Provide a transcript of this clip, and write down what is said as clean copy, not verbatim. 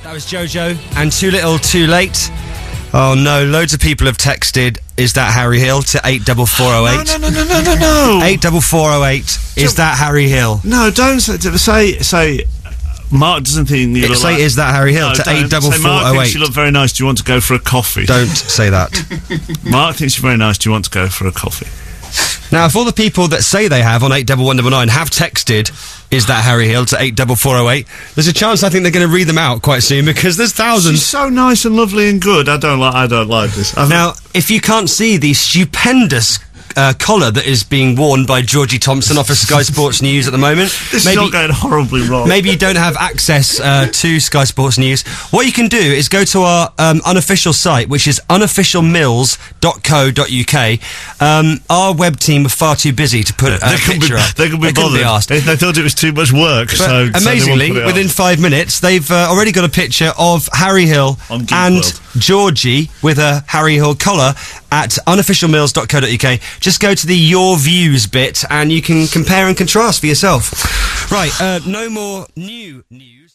That was Jojo and Too Little Too Late. Oh no, loads of people have texted, is that Harry Hill, to 84408. No. 84408, is that Harry Hill? No, don't say Mark doesn't think you look say, like... is that Harry Hill, No, to don't. 84408. Say, Mark thinks you look very nice, do you want to go for a coffee? Don't say that. Mark thinks you're very nice, do you want to go for a coffee? Now, if all the people that say they have on 81199 have texted, is that Harry Hill, to 84408, there's a chance I think they're going to read them out quite soon, because there's thousands. She's so nice and lovely and good. I don't like this. Now, if you can't see the stupendous collar that is being worn by Georgie Thompson off of Sky Sports News at the moment, this is not going horribly wrong. Maybe you don't have access to Sky Sports News. What you can do is go to our unofficial site, which is unofficialmills.co.uk. Our web team are far too busy to put a picture up. They could be bothered. They thought it was too much work. So amazingly, within 5 minutes, they've already got a picture of Harry Hill and Georgie with a Harry Hill collar at unofficialmills.co.uk. Just go to the Your Views bit and you can compare and contrast for yourself. Right, no more new news.